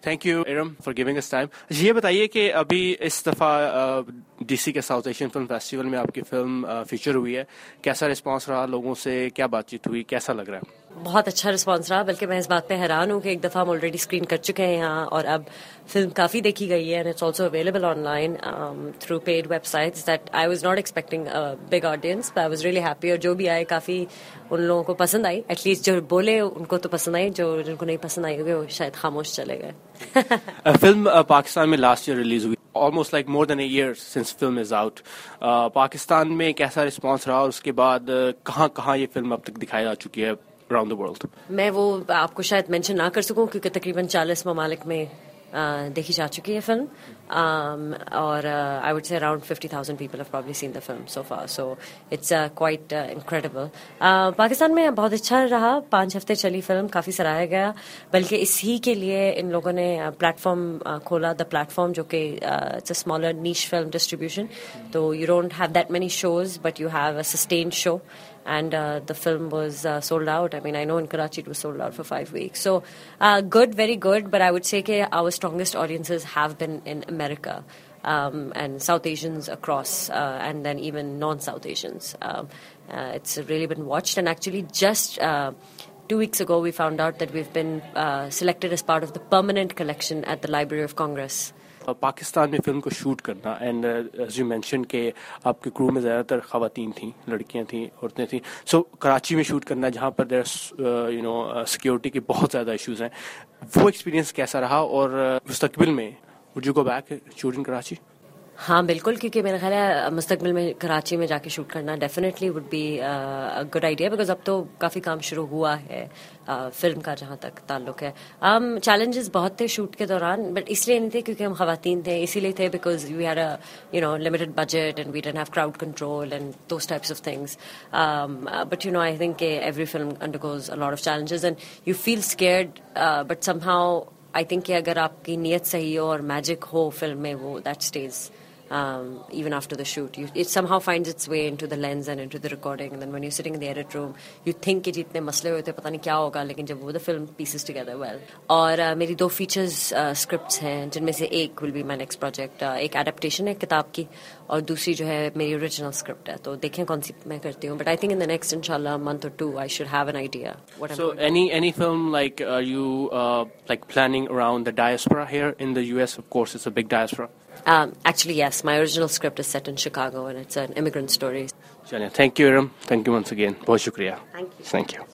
Thank you Iram for giving us time. ये बताइए कि अभी इस दफ़ा डीसी के साउथ एशियन फिल्म फेस्टिवल में आपकी फिल्म फीचर हुई है, कैसा रिस्पांस रहा लोगों से, क्या बातचीत हुई, कैसा लग रहा है? बहुत अच्छा रिस्पांस रहा, बल्कि मैं इस बात पे हैरान हूँ कि एक दफ़ा हम ऑलरेडी स्क्रीन कर चुके हैं यहाँ और अब फिल्म काफ़ी देखी गई है and it's also available online through paid websites that I was not expecting a big audience, but I was really happy. और जो भी आए काफ़ी उन लोगों को पसंद आई, एटलीस्ट जो बोले उनको तो पसंद आई, जो जिनको नहीं पसंद आई होगी वो शायद खामोश चले गए। फिल्म पाकिस्तान में लास्ट ईयर रिलीज हुई, almost like more than a year since film is out. Pakistan में कैसा रिस्पांस रहा और उसके बाद कहाँ कहाँ ये फिल्म अब तक दिखाई जा चुकी है around the world? मैं वो आपको शायद मेंशन ना कर सकूं क्योंकि तकरीबन 40 ममालिक में देखी जा चुकी है फिल्म, और I would say around 50,000 people have probably seen the film so far, so it's quite incredible. Pakistan में बहुत अच्छा रहा, 5 हफ्ते चली फिल्म, काफ़ी सराहा गया, बल्कि इसी के लिए इन लोगों ने प्लेटफॉर्म खोला, द प्लेटफॉर्म, जो कि it's a smaller niche film distribution, तो you don't have that many shows but you have a sustained show, and the film was sold out. I mean, I know in Karachi it was sold out for 5 weeks. So good, very good. But I would say that our strongest audiences have been in America, and South Asians across, and then even non-South Asians. It's really been watched, and actually just 2 weeks ago we found out that we've been selected as part of the permanent collection at the Library of Congress. Pakistan में film को shoot करना, and as you mention के आपके crew में ज़्यादातर ख़वातीन थी, लड़कियां थी, औरतें थी, सो कराची में शूट करना जहाँ पर देयर सिक्योरिटी के बहुत ज़्यादा इश्यूज हैं, वो एक्सपीरियंस कैसा रहा और मुस्तकबिल में would you go back shoot in Karachi? हाँ बिल्कुल, क्योंकि मेरा ख्याल है मुस्तकबिल में कराची में जाके शूट करना definitely would be a good idea, because अब तो काफ़ी काम शुरू हुआ है फिल्म का जहाँ तक ताल्लुक है। चैलेंजेस बहुत थे शूट के दौरान, बट इसलिए नहीं थे क्योंकि हम खवातीन थे, इसीलिए थे because we had a limited budget and we didn't have crowd control and those types of things, but I think every film undergoes a lot of challenges and you feel scared, but somehow I think कि अगर आपकी नीयत सही हो और magic हो film में, वो that stage even after the shoot. It somehow finds its way into the lens and into the recording, and then when you're sitting in the edit room, you think कि जितने मसले होते पता नहीं क्या होगा, लेकिन जब वो the film pieces together well. और मेरी 2 features scripts हैं, जिनमें से एक will be my next project. एक adaptation है किताब की और दूसरी जो है मेरी original script है, तो देखें कौन सी मैं करती हूँ. But I think in the next inshallah month or 2 I should have an idea what I'm so any film like are you like planning around the diaspora here in the US? Of course it's a big diaspora. Actually, yes. My original script is set in Chicago, and it's an immigrant story. Thank you, Iram. Thank you once again. बहुत शुक्रिया. Thank you. Thank you.